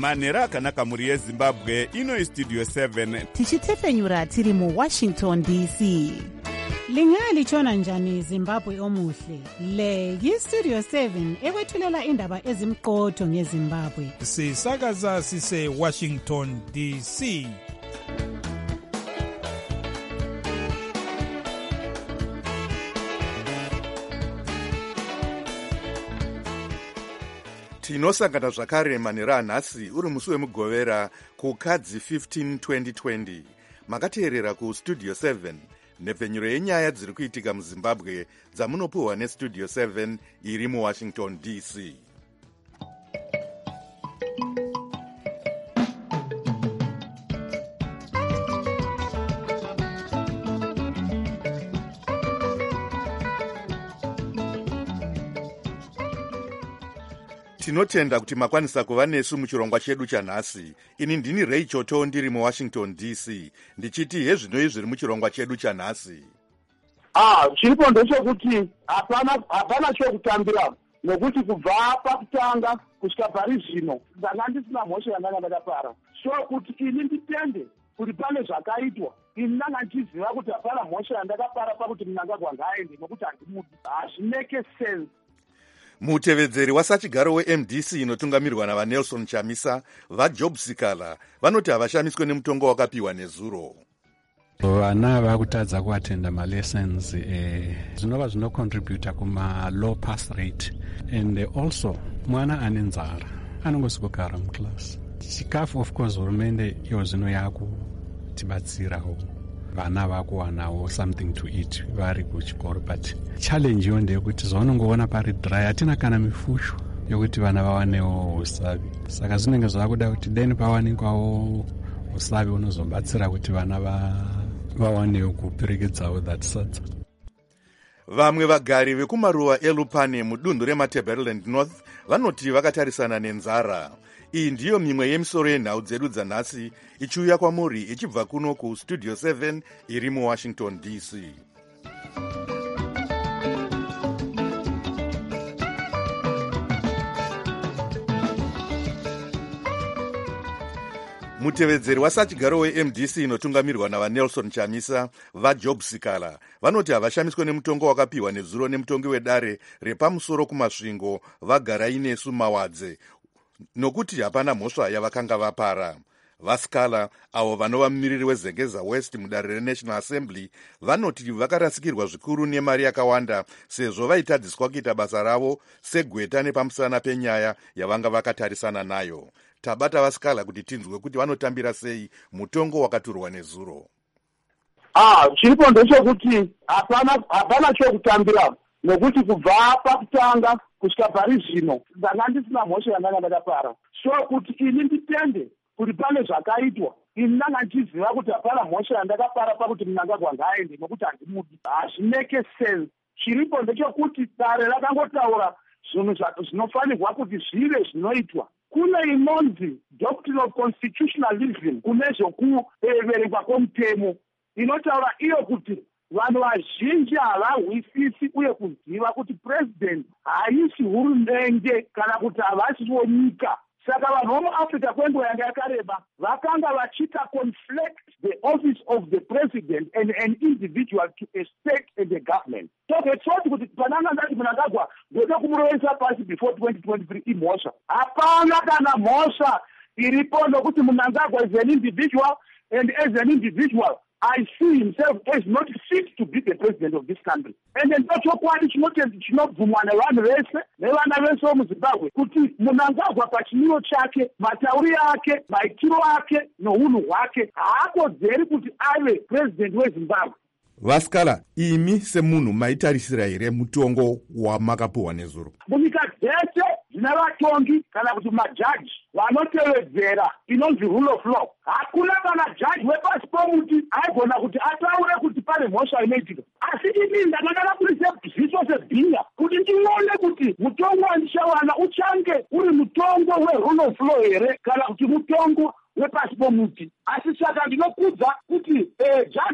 manhero akanaka mhuri yezimbabwe. Ino istudio 7 tichitefenyura tiri muwashington dc. Lingalitshona njani Zimbabwe omuhle? Le yistudio 7 ekwethulela indaba ezimqotho ngeZimbabwe. Sisakaza sise Washington DC. Tinosangana zvakare manhero anhasi uri musi wemugovera kukadzi 15 2020. Makateerera kustudio 7 nepfenyuro yenyaya dziri kuitika muZimbabwe dzamunopuhwa nestudio 7 iri muWashington DC. Tinotenda kuti makwanisa kuva nesu muchirongwa chedu chanhasi. Ini ndini Ray Choto ndiri muWashington DC. Ndichiti hezvinoi zviri muchirongwa chedu chanhasi. Chiripo ndechekuti hapana chokutambira nokuti kubva pakutanga kusvika pari zvino ndanga ndisina mhosva yandanga ndakapara. So kuti ini nditende kuti pane zvakaitwa, ini ndanga ndichiziva kuti hapana mhosva yandakapara pakuti Mnangagwa ngaaende nokuti handimudi. Hazvimeke sense. Mutevedzeri wasachigaro weMDC inotungamirwa navaNelson Chamisa, vaJob Sikala, vanoti havashamiswe nemutongo wakapiwa nezuro. Vana vakutadza kuatenda malessons zvinova zvinocontributa kuma low pass rate, and also mwana ane nzara anongosokogara muclass. Chikafu of course hurumende iyo zvino yakutibatsirawo vana vakuwanawo something to eat vari kuchikoro, but challenge yo ndeyekuti zvaunongoona pari dry, hatina kana mifusho yokuti vana vawanewo usavi. Saka zvinenge zvakuda kuti deni pawanikwawo usavi unozobatsira kuti vana vawanewo kuperekedzawo that sadza. Vamwe vagari vekumaruwa eLupane mudunhu reMatabeleland North vanoti vakatarisana nenzara. Iyi ndiyo mimwe yemisoro yenhau dzedu dzanhasi ichiuya kwamuri ichibva kuno kustudio 7 iri muWashington DC. Mutevedzeri wasachigaro weMDC inotungamirwa navaNelson Chamisa, vaJob Sikala, vanoti havashamiswe nemutongo wakapiwa nezuro nemutongi wedare repamusoro kumasvingo vagara inesu mawadze, nokuti hapana mhosva yavakanga vapara. Vasikala, avo vanova mumiriri weZengeza West mudare reNational Assembly, vanoti vakarasikirwa zvikuru nemari yakawanda sezvo vaitadziswa kuita basa ravo segweta nepamusana penyaya yavanga vakatarisana nayo. Tabata Vasikala kuti tinzwe kuti vanotambira sei mutongo wakaturwa nezuro. Chiripo ndechekuti hapana chokutambira nokuti kubva pakutanga kusvika pari zvino ndanga ndisina mhosva yandanga ndakapara. So kuti ini nditende kuti pane zvakaitwa, ini ndanga ndichiziva kuti hapana mhosva yandakapara pakuti Mnangagwa ngaaende nokuti handimudi. Hazvimeke sense. Chiripo ndechekuti dare rakangotaura zvinhu zvinofanirwa kuti zvive zvinoitwa. Kune inonzi Doctrine of Constitutionalism kune zvokuverekwa kwomutemo inotaura iyo kuti vanhu vazhinji havarwisisi uye kuziva kuti president haisi hurumende kana kuti havasiwo nyika. Saka vanhu vomuAfrica kwenguva yanga yakareba vakanga vachiita conflict the office of the president and an individual to a state and a government. So zvetsoti kuti pananga ndati Mnangagwa ndode kumurovesa pasi before 2023 imhosva. Hapana kana mhosva iripo nokuti Mnangagwa is an individual, and as an individual I see himself as not fit to be the president of this country. And then chokwadi chinobvumwa nevanhu vese nevana vese vomuZimbabwe kuti Mnangagwa pachimiro chake, matauriro ake, maitiro ake nounhu hwake haakodzeri kuti ave president weZimbabwe. Vasikala, imi semunhu maitarisira here mutongo wamakapuhwa nezuro? Munyika dzese dzina vatongi kana kuti majaji vanotevedzera inonzi rule of law. Hakuna kana jaji wepasi pomuti aigona kuti ataure kuti pane mhosva inoitika. Asi ini ndakada kurise ziso sebhinya kuti ndione kuti mutongo wandichawana uchange uri mutongo werule of law here kana kuti mutongo wepasi pomuti. Asi saka ndinokudza kuti jaji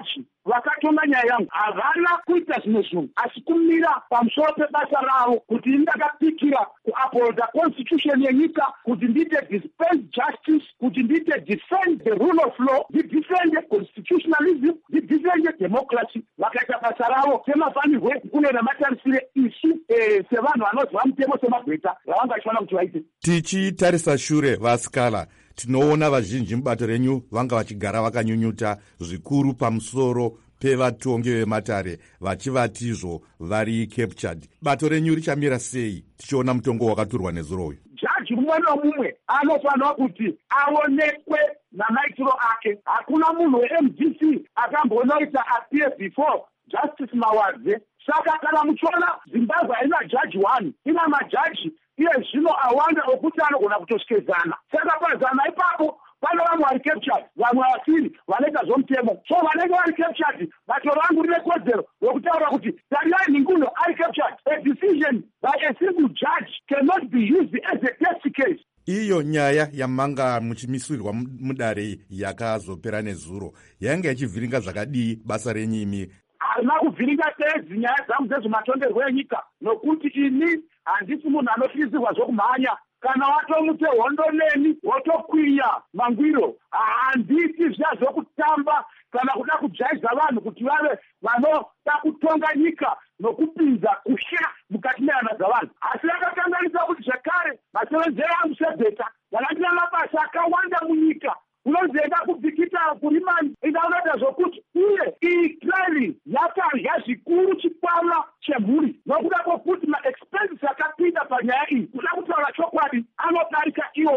vakatonga nyaya yangu havana kuita zvimwe zvinhu asi kumira pamusoro pebasa ravo kuti ndakapikira kuupholda constitution yenyika, kuti ndiite dispense justice, kuti ndiite defend the rule of law, ndidefende constitutionalism, ndidefende democracy. Vakaita basa ravo semafanirwe kunena matarisire isu sevanhu vanozwa mutemo semagweta vavangachiona kuti vaite. Tichitarisa shure vasikala, tinoona vazhinji mubato renyu vanga vachigara vakanyunyuta zvikuru pamusoro pevatongi vematare vachivatizvo vari captured. Bato renyu richamira sei tichiona mutongo wakaturwa nezuro uyu? Jaji mumwe nomumwe anofanwa kuti aonekwe namaitiro ake. Hakuna munhu weMDC akambonoita appear before Justice Mawadze. Saka kana muchiona Zimbabwe haina jaji 1, ina majaji iye zvino awanda okuti anogona kutoshikezana. Saka pazana ipapo pane vamwe vari captured, vamwe vasiri vanoita zvomutemo. So vanenge vari captured, bato rangu rine kodzero yokutaura kuti tarirai Ninguno ari captured. A decision by a single judge cannot be used as a test case. Iyo nyaya yamanga muchimisirwa mudare yakazopera nezuro yanga ichivhiringa zvakadii basa renyimi? Harina kuvhiringa tedzi nyaya dzangu dzezvematongerwo enyika, nokuti ini handisi munhu anotyisirwa zvokumhanya. Kana watomute hondo neni wotokwinya mangwiro, handiti zviya zvokutamba kana kuda kujaidza vanhu kuti vave vanoda kutonga nyika nokupinza kusha mukati mehana dzavanhu. Asi yakakanganisa kuti zvakare masevenzero angu sebheta yakandina mabasa akawanda munyika. Unozienda kubhikita kurimani inaunoita zvokuti uye iyi trailing yakarya zvikuru chikwama chemhuri nokuda kwokuti maexpenses akapinda panyaya iyi. Kuda kutaura chokwadi anodarika iwo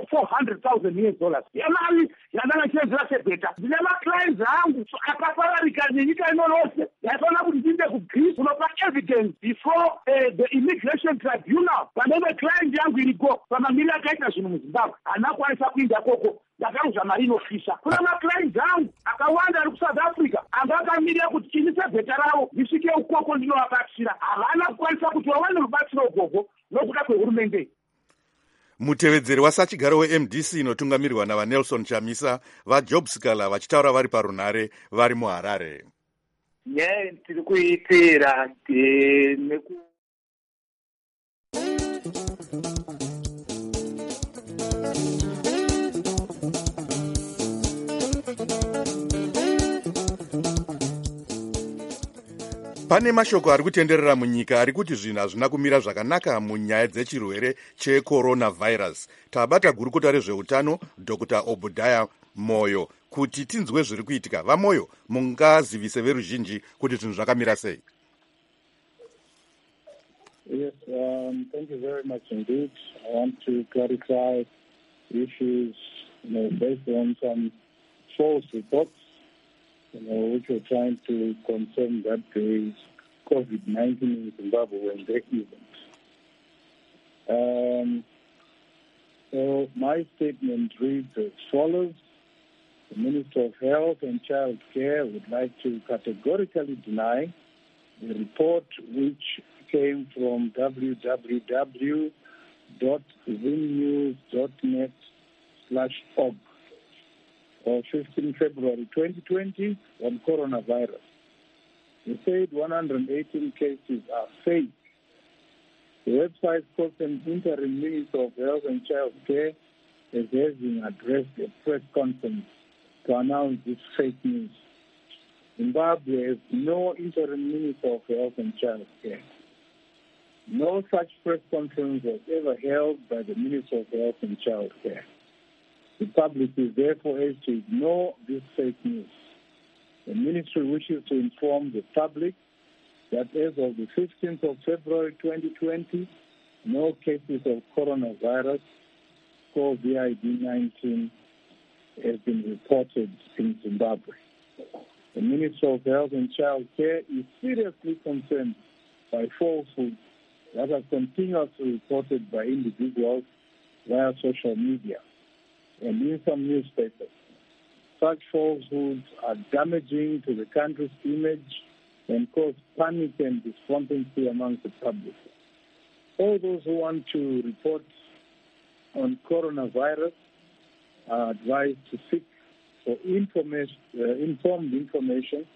$400,000 yemari yandanga ndichenzera sebheta. Ndine maclients angu akapararika nenyika ino yose yaifanira kuti ndiinde kugreece kunopa evidence before the immigration tribunal. Panenge client yangu iriko pamamiri akaita zvinhu muZimbabwe haana kwanisa kuinda koko, yakarudza mari inofisha. Kuna maclients angu akawanda ari kuSouth Africa anga akamirira kuti ini sebheta ravo ndisvike ukoko ndinovabatsira. Havana kukwanisa kuti vawane rubatsiro ukoko nokuda kwehurumende. Mutevedzeri wasachigaro weMDC inotungamirwa navaNelson Chamisa, vaJob Sikala vachitaura vari parunhare vari muHarare. Nyaya tiri kuitira Pane mashoko ari kutenderera munyika ari kuti zvinhu hazvina kumira zvakanaka munyaya dzechirwere checoronavirus. Tabata gurukota rezveutano Dr. Obudaya Moyo kuti tinzwe zviri kuitika. VaMoyo, mungazivise veruzhinji kuti zvinhu zvakamira sei? Yes, thank you very much indeed. I want to clarify issues, based on some false reports, which were trying to confirm that there is COVID-19 in Zimbabwe when there isn't. So my statement reads as follows. The Minister of Health and Child Care would like to categorically deny the report which came from www.zimnews.net/org of 15 February 2020 on coronavirus. They said 118 cases are fake. The website quotes an interim Minister of Health and Child Care as having addressed a press conference to announce this fake news. Zimbabwe has no interim Minister of Health and Child Care. No such press conference was ever held by the Minister of Health and Child Care. The public is therefore asked to ignore this fake news. The ministry wishes to inform the public that as of the 15th of February 2020, no cases of coronavirus, COVID-19, has been reported in Zimbabwe. The Ministry of Health and Child Care is seriously concerned by falsehoods that are continuously reported by individuals via social media and in some newspapers. Such falsehoods are damaging to the country's image and cause panic and despondency amongst the public. All those who want to report on coronavirus are advised to seek for informed information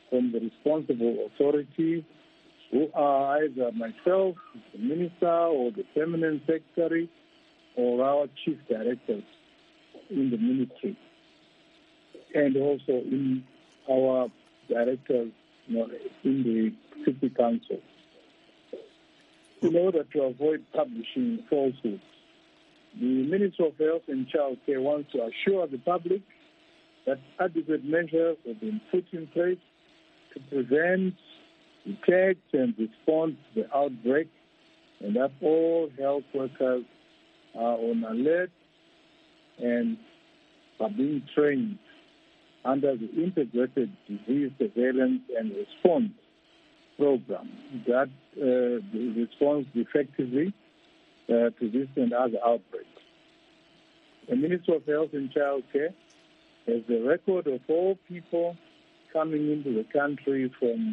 from the responsible authorities, who are either myself, the minister, or the permanent secretary, or our chief directors in the ministry, and also in our directors in the city council. In order to avoid publishing falsehoods, the Ministry of Health and Child Care wants to assure the public that adequate measures have been put in place to prevent, detect, and respond to the outbreak, and that all health workers are on alert and are being trained under the Integrated Disease Surveillance and Response Program that responds effectively to this and other outbreaks. The Ministry of Health and Child Care has a record of all people coming into the country from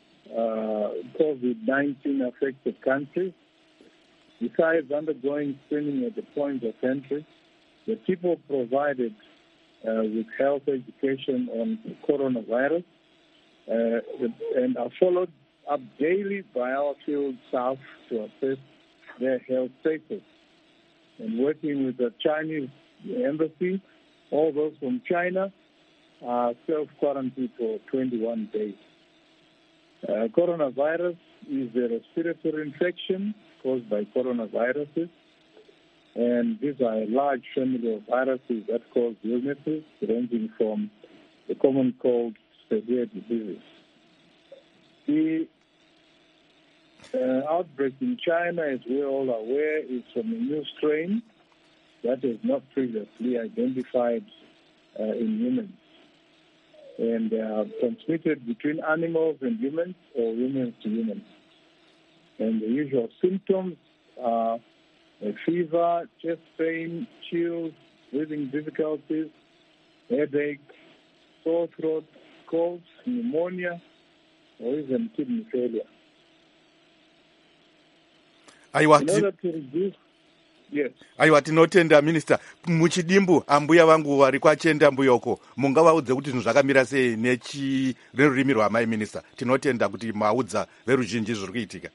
COVID-19 affected countries. Besides undergoing screening at the point of entry, the people provided with health education on coronavirus and are followed up daily by our field staff to assess their health status. And working with the Chinese embassy, all those from China are self-quarantined for 21 days. Coronavirus is a respiratory infection caused by coronaviruses, and these are a large family of viruses that cause illnesses ranging from the common cold to severe diseases. The outbreak in China, as we're all aware, is from a new strain that is not previously identified in humans, and transmitted between animals and humans or humans to humans. And the usual symptoms are a fever, chest pain, chills, breathing difficulties, headache, sore throat, colds, pneumonia, or even kidney failure. Aiwa, tinotenda Minister. Muchidimbu ambuya vangu vari kwachenda mbuya uko, mungavaudze kuti zvinhu zvakamira sei nerurimi rwamai Minister. Tinotenda kuti maudza veruzhinji zviri kuitika.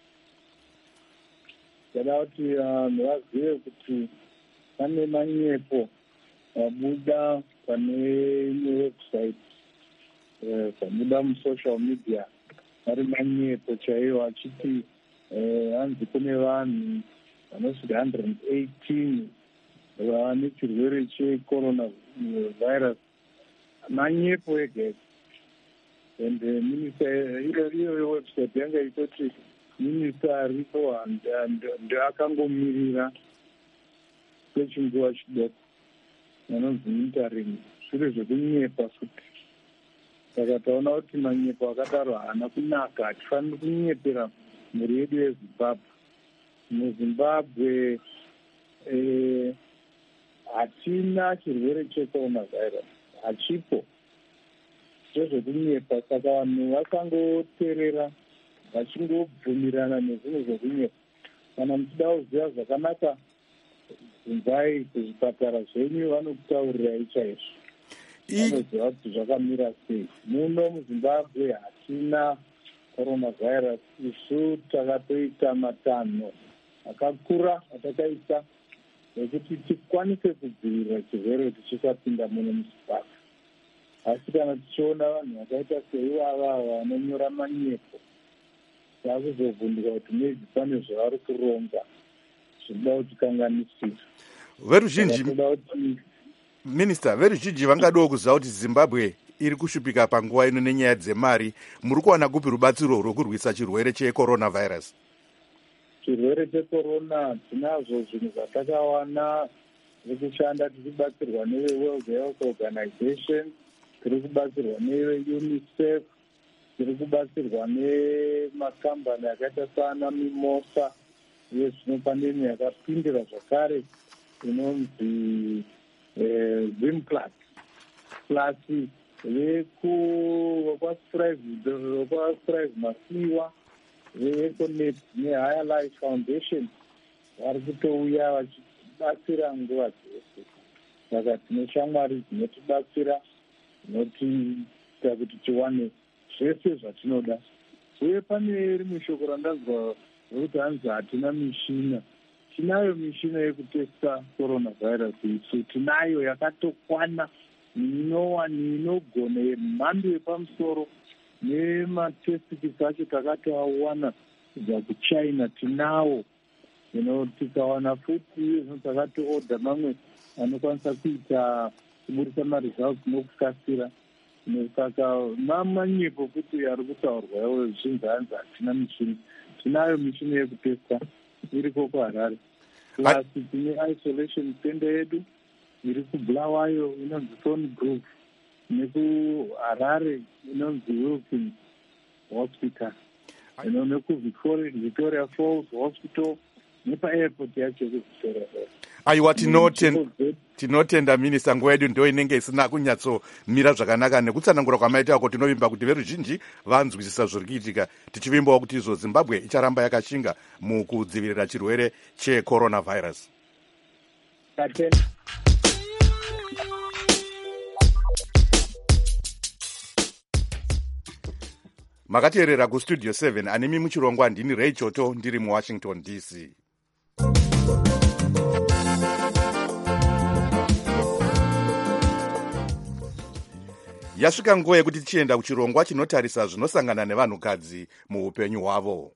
Ndada kuti vazive kuti pane manyepo abuda pane website, pabuda musocial media, ari manyepo chaiwo achiti hanzi kune vanhu vanosvika 118 vane chirwere checoronavirus, manyepo ega. And minister, iyo website yanga itoti minister aripo ndoakangomirira kwechinguva chidoko, anonzi interim, zviro zvekunyepa futi. Saka taona kuti manyepo akadaro haana kunaka, hatifaniri kunyepera mhuri yedu yeZimbabwe. MuZimbabwe hatina chirwere checoronavirus, hachipo. Zvezvekunyepa, saka vanhu vakangoteerera vachingobvumirana nezvinhu zvekunyepa. Kana muchida kuziva zvakanaka, bvunzai kuzvipatara zvenyu, vanokutaurirai chaizvo. Vanoziva kuti zvakamira sei. Muno muZimbabwe hatina coronavirus. Isu takatoita matanho akakura atakaita ekuti tikwanise kudzivirira chirwere tichisapinda muno muZimbabwe. Asi kana tichiona vanhu vakaita seivava vanonyora manyepo, takuzovhunduka kuti maybe pane zvavari kuronga zvinoda kuti kanganisira. Veruzhinji, Minister, veruzhinji vangadawo kuziva kuti Zimbabwe iri kushupika panguva ino nenyaya dzemari. Muri kuwana kupi rubatsiro rwokurwisa chirwere checoronavirus? Chirwere checorona tinazvo zvinhu zvatakawana, tiri kushanda tichibatsirwa neWorld Health Organization, tiri kubatsirwa neUNICEF, tiri kubatsirwa nemakambani akaita sana Mimosa. Uye zvino pandemi yakapindira zvakare inonzi Zimclass plus vekwaStrive Masiwa, veEconet neHigher Life Foundation vari kutouya vachibatsira nguva dzose. Saka tine shamwari dzinotibatsira, dzinotiita kuti tiwane zvese zvatinoda. Uye pane rimwe shoko randanzwa rokuti hanzi hatina mishina. Tinayo mishina yekutesta coronavirus isu, tinayo yakatokwana inogona yemhando yepamusoro nematestikisi acho takatoawana kubva kuchina tinawo. Tikawana futi takatooda mamwe anokwanisa kuita kuburisa maresults nokukasira. Saka manyepo kuti ari kutaurwa zvinhu hanzi hatina mishini. Tinayo mishini yekutesta iriko kuHarare. Plus tine isolation center yedu iri kuBulawayo inonzi Thorn Group, nekuHarare inonzi Wilson Hospital, nekuVictoria Falls Hospital, nepa-airport yacho yekuVictoria Falls. Aiwa, tinotenda minista, nguva yedu ndo inenge isina kunyatsomira zvakanaka. Nekutsanangura kwamaitako tinovimba kuti veruzhinji vanzwisisa zviri kuitika, tichivimbawo kuti izvo Zimbabwe icharamba yakashinga mukudzivirira chirwere checoronavirus. Makateerera kustudio 7 anemi muchirongwa. Ndini Ray Choto ndiri muWashington DC. Yasvika nguva yekuti tichienda kuchirongwa chinotarisa zvinosangana nevanhukadzi muupenyu hwavo.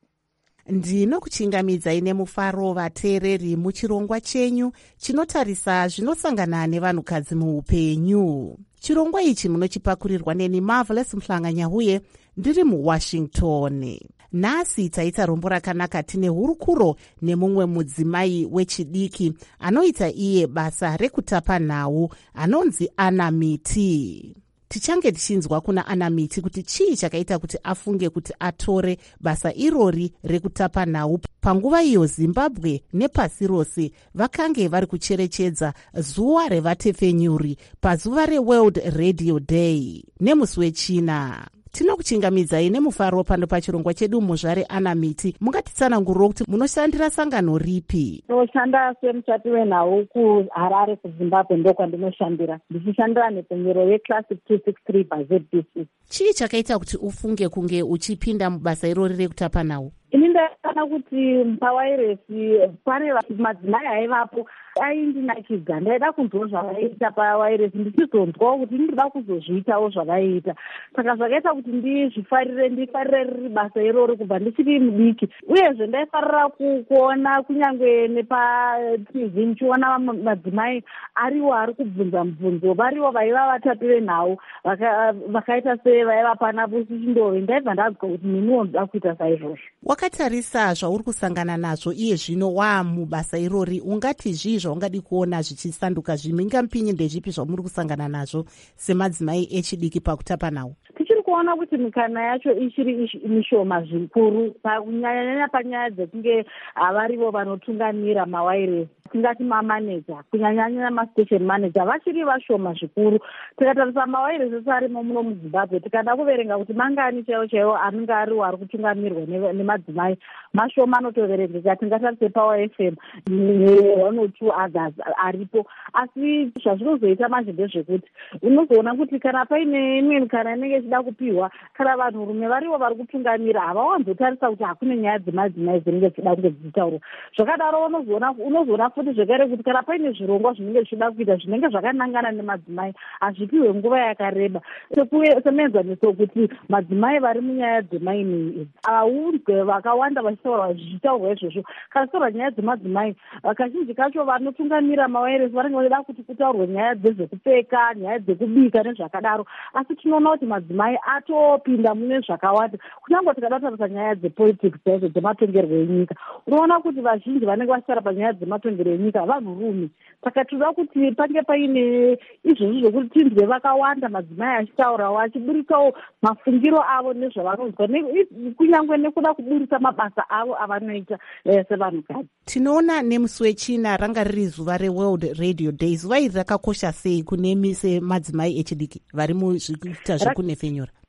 Ndinokuchingamidzai nemufaro vateereri muchirongwa chenyu chinotarisa zvinosangana nevanhukadzi muupenyu. Chirongwa ichi munochipakurirwa neni Marvelous Mhlanganyahuye ndiri muWashington. Nhasi taita rombo rakanaka tine hurukuro nemumwe mudzimai wechidiki anoita iye basa rekutapa nhau anonzi Anamiti. Tichange tichinzwa kuna Anamiti kuti chii chakaita kuti afunge kuti atore basa irori rekutapa nhau panguva iyo Zimbabwe nepasi rose vakange vari kucherechedza zuva revatepfenyuri pazuva reWorld Radio Day nemusi wechina. Tinokuchingamidzai nemufaro pano pachirongwa chedu muzvare Anamiti. Mungatitsanangurira kuti munoshandira sangano ripi? Ndinoshanda semuchati wenhau kuHarare kuZimbabwe, ndokwandinoshandira ndichishandira nepfenyuro yeClassic 263 paZBC. Chii chakaita kuti ufunge kunge uchipinda mubasa irori rekutapa nhau? Ini ndaona kuti pawairesi pane madzimai aivapo aindinakidza. Ndaida kunzwa zvavaiita pawairesi ndichizonzwawo kuti ndinoda kuzozviitawo zvavaiita. Saka zvakaita kuti ndifarire riri basa irori kubva ndichiri mudiki. Uyezve ndaifarira kuona kunyange nepaTV ndichiona vamwe madzimai ariwo ari kubvunza mubvunzo, variwo vaiva vatapi venhau vakaita sevaiva pana Pusi Chindove. Ndaibva ndazwa kuti neniwo ndoda kuita saizvozvo. Wakatarisa zvauri kusangana nazvo iye zvino mubasa irori, ungati zvii zvaungadi kuona zvichisanduka zvimingampinyi ndezvipi zvamuri kusangana nazvo semadzimai echidiki pakutapa nhau? Tichiri kuona kuti mikana yacho ichiri mishoma zvikuru, kunyanya panyaya dzekunge varivo vanotungamira mawairesi, tingati mamaneja, kunyanya mastation manager vachiri vashoma zvikuru. Tikatarisa mawairesi ese arimo muno muZimbabwe, tikada kuverenga kuti mangani chaiwo anenge ariwo ari kutungamirwa nemadzimai mashoma anotoverengeka. Tingatarise Power FM ne102 others aripo. Asi zvazvinozoita manje ndezvekuti unozoona kuti kana paine imwe mikana inenge ichida kupiwa, kana vanhurume varivo vari kutungamira havawanzotarisa kuti hakune nyaya dzemadzimai dzinenge dzichida kunge dzichitaurwa. Zvakadaro unozoona futi zvekare kuti kana paine zvirongwa zvinenge zvichida kuita zvinenge zvakanangana nemadzimai hazvipiwe nguva yakareba. Semenzaniso kuti madzimai vari munyaya dzemaini aunzwe vakawanda vachitaurwa zvichitaurwa izvozvo. Kana taurwa nyaya dzemadzimai, kazhinji kacho vanotungamira mawairesi vanenge vachida kuti kutaurwe nyaya dzezvekupfeka, nyaya dzekubika nezvakadaro. Asi tinoona kuti madzimai atopinda mune zvakawanda. Kunyange tikada kutarisa nyaya dzepolitics dzaidzo dzematongerwo enyika, unoona kuti vazhinji vanenge vachitara panyaya dzematongerwo enyika vanhurume. Saka tinoda kuti pange paine izvozvo zvokuti tinzwe vakawanda madzimai achitaurawo, achiburisawo mafungiro avo nezvavanonzwa, kunyange nekuda kuburisa mabasa avo avanoita sevanhukadzi. Tinoona nemusi wechina ranga riri zuva reWorld Radio Day. Zuva iri rakakosha sei kunemi semadzimai echidiki vari muzvikuita zvekunefenyura?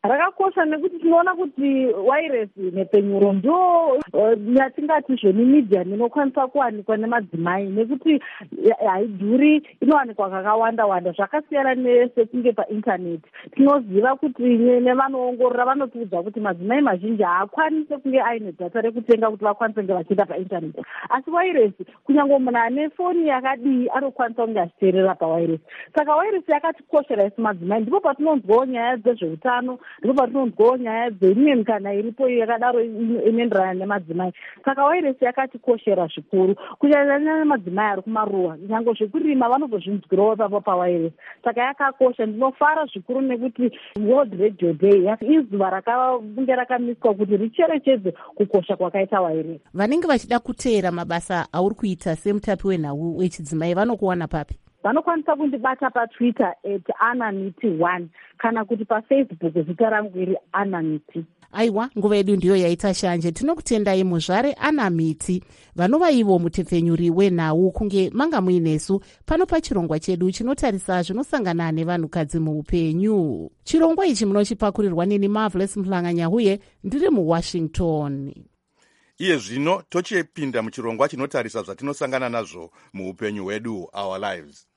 Rakakosha nekuti tinoona kuti wairesi nepenyuro ndo yatingati zveni media inokwanisa kuwanikwa nemadzimai nekuti haidhuri, inowanikwa kakawanda-wanda zvakasiyana nesekunge paintaneti. Tinoziva kuti nevanoongorora vanotiudza kuti madzimai mazhinji haakwanise kunge aine dhata rekutenga kuti vakwanise kunge vachienda paintaneti. Asi wairesi kunyange munhu ane foni yakadii anokwanisa kunge achiteerera pawairesi. Saka wairesi yakatikoshera isi madzimai. Ndipo patinonzwawo nyaya dzezveutano, ndipo patinonzwawo nyaya dzemimwe mikana iripo yakadaro inoenderana nemadzimai. Saka wairesi yakatikoshera zvikuru kunyanya madzimai ari kumaruwa, nyange zvekurima vanozozvinzwirawo ipapo pawairesi. Saka yakakosha. Ndinofara zvikuru nekuti World Radio Day izuva rakange rakamiswa kuti richerechedze kukosha kwakaita wairesi. Vanenge vachida kuteera mabasa auri kuita semutapi wenhau wechidzimai vanokuwana papi? Vanokwanisa kundibata paTwitter @AnnaMiti1 kana kuti paFacebook zita rangu iri Annamiti. Aiwa, nguva yedu ndiyo yaita shanje. Tinokutendai muzvare Anna Miti, vanova ivo mutepfenyuri wenhau kunge manga muinesu pano pachirongwa chedu chinotarisa zvinosangana nevanhukadzi muupenyu. Chirongwa ichi munochipakurirwa neni Marvelous Mhlanganya huye ndiri muWashington. Iye zvino tochipinda muchirongwa chinotarisa zvatinosangana nazvo muupenyu hwedu, our lives.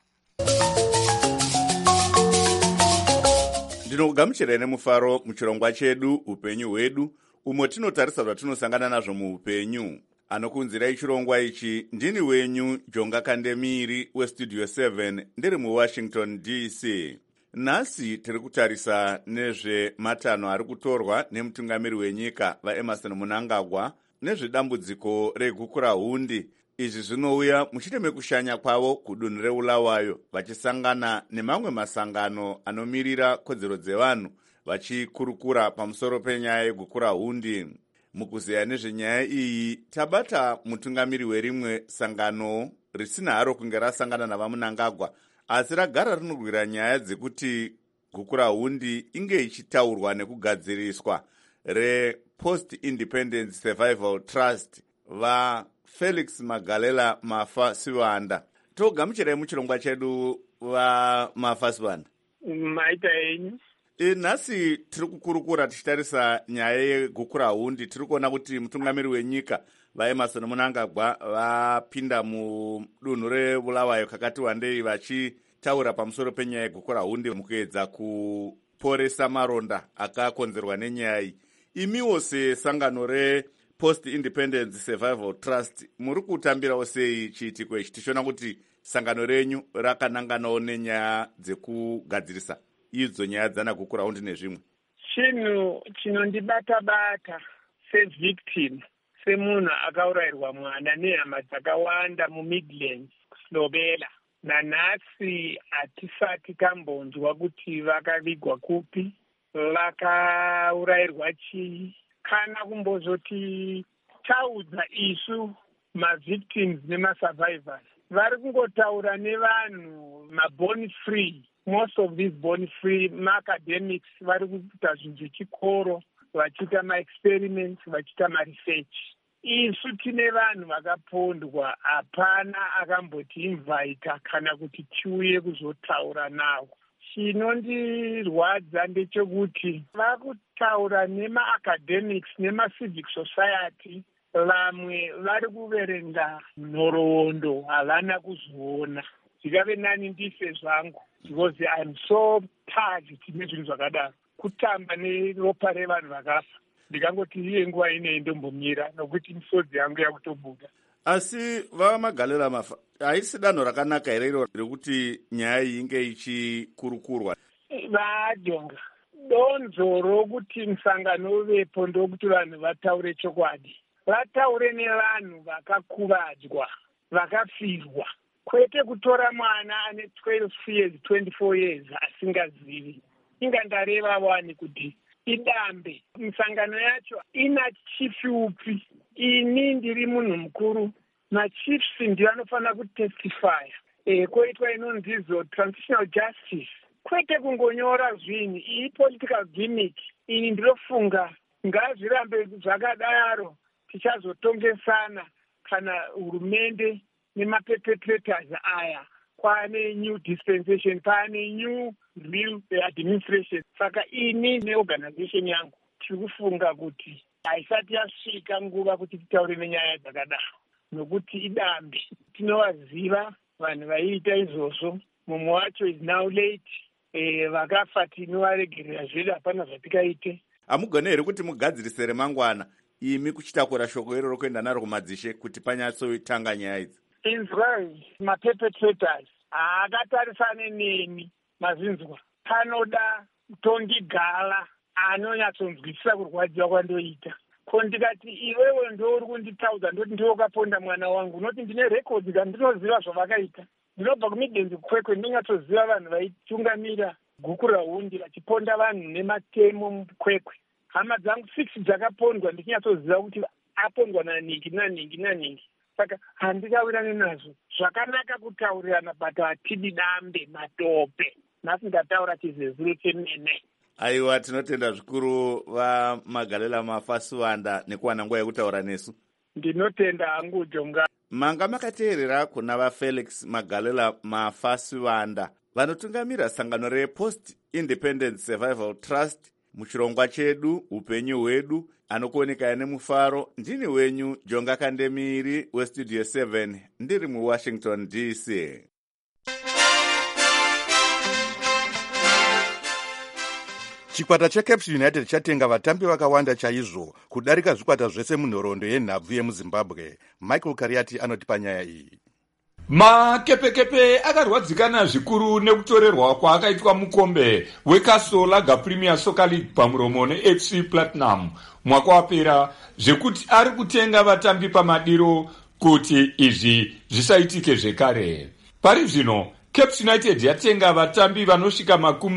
Ndinokugamuchirai nemufaro muchirongwa chedu upenyu hwedu, umo tinotarisa zvatinosangana nazvo muupenyu. Anokunzirai chirongwa ichi ndini wenyu Jonga Kandemiri westudio 7 ndiri muWashington DC. Nhasi tiri kutarisa nezvematanho ari kutorwa nemutungamiri wenyika vaEmerson Mnangagwa nezvedambudziko reguku rahundi. Izvi zvinouya mushure mekushanya kwavo kudunhu reBulawayo, vachisangana nemamwe masangano anomirira kodzero dzevanhu vachikurukura pamusoro penyaya yeguku rahundi. Mukuzeya nezvenyaya iyi tabata mutungamiri werimwe sangano risina haro kunge rasangana navaMnangagwa, asi ragara rinorwira nyaya dzekuti guku rahundi inge ichitaurwa nekugadziriswa, rePost Independence Survival Trust vaFelix Magalela Mafa Sivanda. Togamuchirai muchirongwa chedu vaMafa Sivanda. Maita enyu. Nhasi tiri kukurukura tichitarisa nyaya yeguku rahundi. Tiri kuona kuti mutungamiri wenyika vaEmerson Mnangagwa vapinda mudunhu reBulawayo kakati wandei vachitaura pamusoro penyaya yeguku rahundi mukuedza kuporesa maronda akakonzerwa nenyaya iyi. Imiwo sesangano rePost Independence Survival Trust muri kutambirawo sei chiitiko ichi, tichiona kuti sangano renyu rakananganawo nenyaya dzekugadzirisa idzo nyaya dzanaguku rahundi nezvimwe? Chinhu chinondibata-bata sevictim, semunhu akaurayirwa mwana nehama dzakawanda muMidlands kuSlobela. Nanhasi hatisati tambonzwa kuti vakavigwa kupi, vakaurayirwa chii, kana kumbozoti taudza isu mavictims nemasurvivors. Vari kungotaura nevanhu maborn free. Most of these born free maacademics vari kuita zvinhu zvechikoro, vachiita maexperiments, vachiita maresearch. Isu tine vanhu vakapondwa, hapana akamboti invita kana kuti tiuye kuzotaura navo. Chinondirwadza ndechekuti vakutaura nemaacademics nemacivil society, vamwe vari kuverenga nhoroondo havana kuzoona. Zvingave nani ndife zvangu, because I'm so touched nezvinhu zvakadaro. Kutamba neropa revanhu vakafa, ndikangoti iye nguva inei ndombomira nokuti misodzi yangu yakutobuda. Asi vaMagalela Mafa, haisi danho rakanaka here iro rekuti nyaya iyi inge ichikurukurwa? Vajonga, donzo rokuti musangano uvepo ndokuti vanhu vataure chokwadi. Vataure nevanhu vakakuvadzwa, vakafirwa. Kwete kutora mwana ane 12 years, 24 years asingazivi. Inga ndareva wani kuti idambe. Misangano yacho ina chief upi. Ini ndiri munhu mukuru. Machiefs ndiyo anofana kutestify. Koitwa inonzizo transitional justice. Kwete kungonyora zvinhu. Iyi political gimmick. Ini ndirofunga ngazvirambe zvakadaro. Tichazotongesana kana hurumende nemapepetrators aya kwaane new dispensation, kwaane new real administration. Saka ini neorganization yangu tiri kufunga kuti haisati yasvika nguva kuti titaure nenyaya dzakadaro, nokuti idambi. Tinovaziva vanhu vaiita izvozvo, mumwe wacho is now late. Vakafa tinovaregerera zvedu, hapana zvatikaite. Hamugone here kuti mugadzirise remangwana imi kuchitakura shoko iroro kuenda naro kumadzishe kuti panyatsoitanga nyaya idzi? Inzwai, maperpetrators haakatarisane neni mazinzwa. Panoda tongigala anonyatsonzwisisa kurwadziwa kwandoita. Ko ndikati iwewe ndouri kunditaudza ndoti ndiwokaponda mwana wangu, noti ndine rekodhi ndinoziva zvavakaita. Ndinobva kuMidlands Kwekwe, ndinonyatsoziva vanhu vaitungamira guku rahundi vachiponda vanhu nematemo muKwekwe. Hama dzangu 6 dzakapondwa ndichinyatsoziva kuti apondwa naningi. Saka handikawirane nazvo. Zvakanaka kutaurirana, but hatidi dambe matope. Nhasi ndataura chizezuro chemene. Aiwa, tinotenda zvikuru vaMagalela Mafasiwanda nekuwana nguva yekutaura nesu. Ndinotenda hangu Jonga. Manga makateerera kuna vaFelix Magalela Mafasiwanda vanotungamira sangano rePost Independent Survival Trust muchirongwa chedu upenyu hwedu. Anokuoneka nemufaro, ndini wenyu Jonga Kandemiri weStudio 7 ndiri muWashington DC. Chikwata cheCaps United chatenga vatambi vakawanda chaizvo kudarika zvikwata zvese munhoroondo yenhabvu yemuZimbabwe. Michael Kariati anotipa nyaya iyi. Makepekepe akarwadzikana zvikuru nekutorerwa kwaakaitwa mukombe weKasola Premier Soccer League pamuromo neFC Platinum mwaka wapera, zvekuti ari kutenga vatambi pamadiro kuti izvi zvisaitike zvekare. Pari zvino Caps United yatenga vatambi vanosvika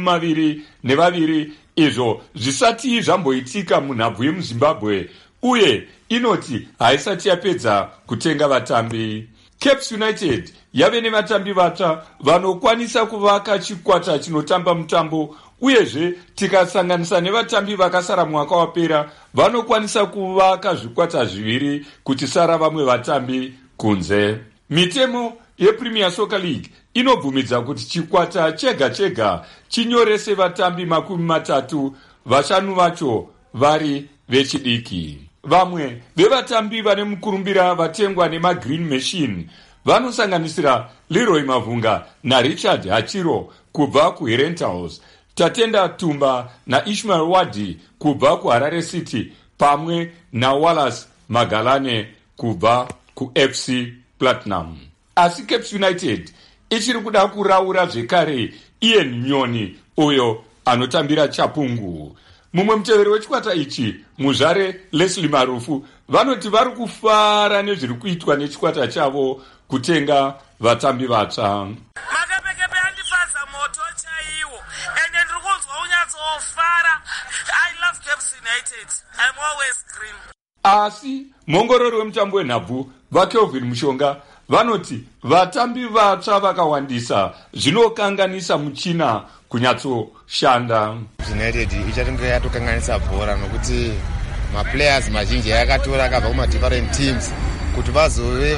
22, izvo zvisati zvamboitika munhabvu yemuZimbabwe, uye inoti haisati yapedza kutenga vatambi. Caps United yave nevatambi vatsva vanokwanisa kuvaka chikwata chinotamba mutambo, uyezve tikasanganisa nevatambi vakasara mwaka wapera vanokwanisa kuvaka zvikwata zviviri kuchisara vamwe vatambi kunze. Mitemo yePremier Soccer League inobvumidza kuti chikwata chega chega chinyorese vatambi 30, vashanu vacho vari vechidiki. Vamwe vevatambi vane mukurumbira vatengwa nemaGreen Machine vanosanganisira Leroy Mavunga naRichard Hachiro kubva kuHerentals, Tatenda Tumba naIshmael Wadi kubva kuHarare City, pamwe naWallace Magalane kubva kuFC Platinum. Asi Caps United ichiri kuda kuraura zvekare Ian Nyoni, uyo anotambira Chapungu. Mumwe muteveri wechikwata ichi, muzvare Leslie Marufu, vanoti vari kufara nezviri kuitwa nechikwata chavo kutenga vatambi vatsva. Makepekepe andifadza moto chaiwo, ende ndiri kunzwa unyatsofara. I love Caps United. I'm always green. Asi mongorori wemutambo wenhabvu vaKelvin Mushonga vanoti vatambi vatsva vakawandisa zvinokanganisa muchina kunyatsoshanda. United ichatonge yatokanganisa bhora nokuti maplayers mazhinji yakatora akabva kuma-different teams kuti vazove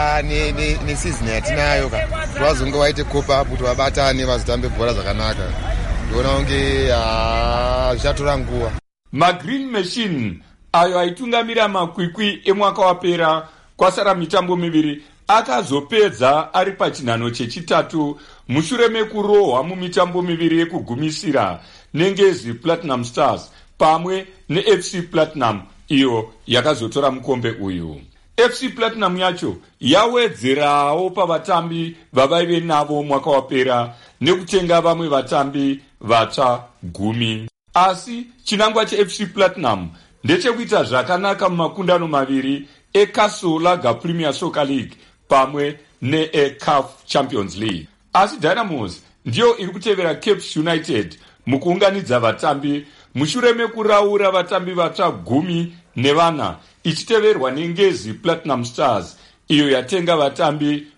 neseason yatinayo kuti vazonge vaite cop up kuti vabatane vazotambe bhora zvakanaka. Ndiona kunge zvichatora nguva. maGreen Machine ayo aitungamira makwikwi emwaka wapera kwasara mitambo 2 akazopedza ari pachinhano chechitatu mushure mekurohwa mumitambo 2 yekugumisira neNgezi Platinum Stars pamwe neFC Platinum iyo yakazotora mukombe uyu. FC Platinum yacho yawedzerawo pavatambi vavaive navo mwaka wapera nekutenga vamwe vatambi vatsva 10. Asi chinangwa cheFC Platinum ndechekuita zvakanaka mumakundano 2 eKasola Premier Soccer League pamwe neCAF Champions League. Asi Dynamos ndiyo iri kutevera Caps United mukuunganidza vatambi mushure mekuraura vatambi vatsva 14 ichiteverwa neNgezi Platinum Stars iyo yatenga vatambi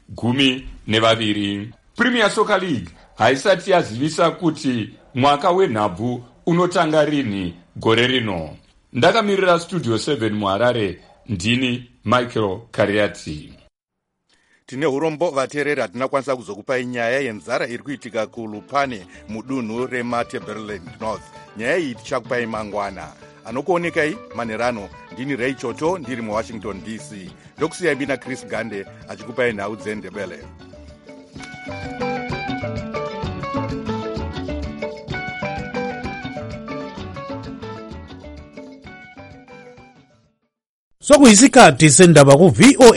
12. Premier Soccer League haisati yazivisa kuti mwaka wenhabvu unotanga rini gore rino. Ndakamirira Studio 7 muHarare, ndini Michael Kariati. tine urombo vateereri hatinakwanisa kuzokupai nyaya yenzara iri kuitika kulupane mudunhu remateberland north. Nyaya iyi tichakupai mangwana. Anokuonekai manerano ndini Ray Choto ndiri muWashington DC. Ndokusiyai bina Chris Gande achikupai nhau dzeNdebele. Sokuyisikhathi sendaba ku VOA